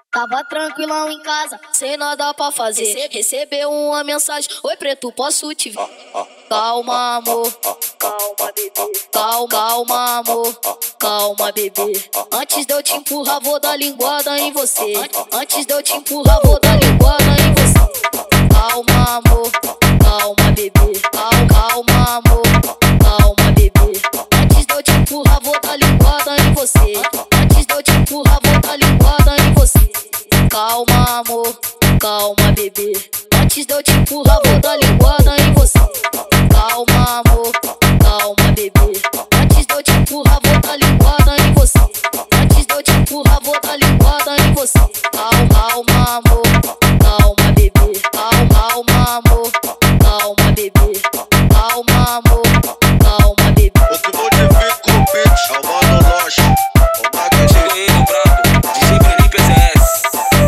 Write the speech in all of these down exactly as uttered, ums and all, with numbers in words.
Tava tranquilão em casa, sem nada pra fazer. Recebeu uma mensagem: oi preto, posso te ver? Calma amor, calma bebê. Calma, calma amor, calma bebê. Antes de eu te empurrar vou dar linguada em você. Antes de eu te empurrar vou dar linguada em você. Calma amor, calma bebê. Calma, calma amor, calma bebê. Antes de eu te empurrar vou dar linguada em você. Antes de eu te empurrar vou dar linguada em você. Calma amor, calma bebê. Antes de eu te empurrar vou dar linguada em você. Calma amor, calma bebê. Antes de eu te empurrar vou dar linguada em você. Antes de eu te empurrar vou dar linguada em você. Calma, calma amor, calma bebê. Calma, calma amor, calma bebê. Calma amor, calma bebê. Outro modifico o beat, é o Mano Loche. O Maga cheguei no prato, D J Felipe S S.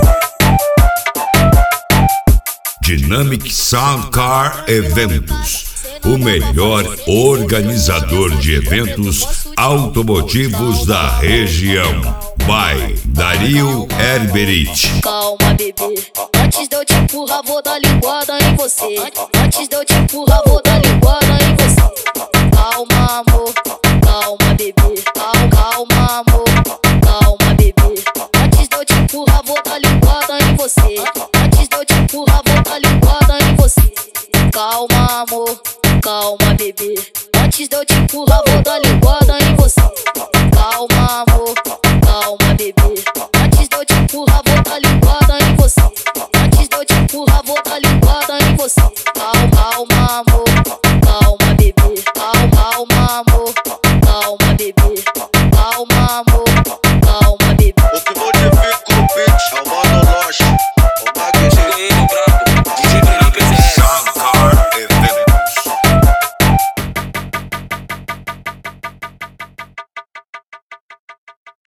Dynamic Sound Car Eventos, o melhor organizador de eventos automotivos da região. By Dario Herberich. Calma bebê, antes de eu te empurrar vou dar linguada em você. Antes de eu te empurrar vou dar linguada em você. Calma amor, calma bebê. Calma, calma amor, calma bebê. Antes de eu te empurrar vou dar linguada em você. Antes de eu te empurrar vou dar linguada em você. Calma amor, calma bebê. Antes de eu te empurrar vou dar linguada em você. Calma amor, calma